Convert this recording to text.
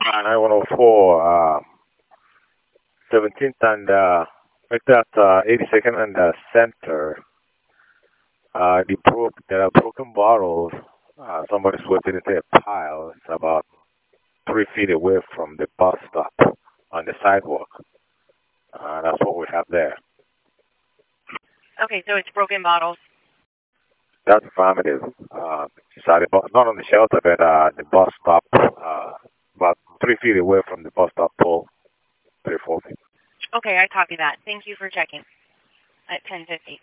9104, 17th and right at 82nd and Center. There are broken bottles. Somebody swept it into a pile. It's about 3 feet away from the bus stop on the sidewalk. That's what we have there. Okay, so it's broken bottles. That's affirmative. Not on the shelter, but the bus stop, about 3 feet away from the bus stop pole, 3 or 4 feet. Okay, I copy that. Thank you for checking at 10:50.